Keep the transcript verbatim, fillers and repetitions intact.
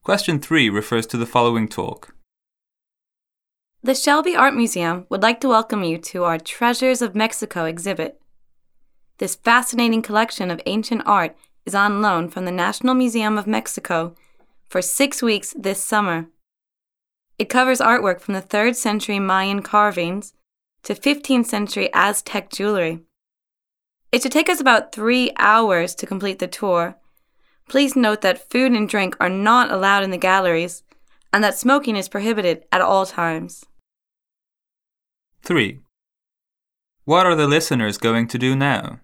Question three refers to the following talk. The Shelby Art Museum would like to welcome you to our Treasures of Mexico exhibit. This fascinating collection of ancient art is on loan from the National Museum of Mexico for six weeks this summer. It covers artwork from the third century Mayan carvings to fifteenth century Aztec jewelry. It should take us about three hours to complete the tour. Please note that food and drink are not allowed in the galleries and that smoking is prohibited at all times. three. What are the listeners going to do now?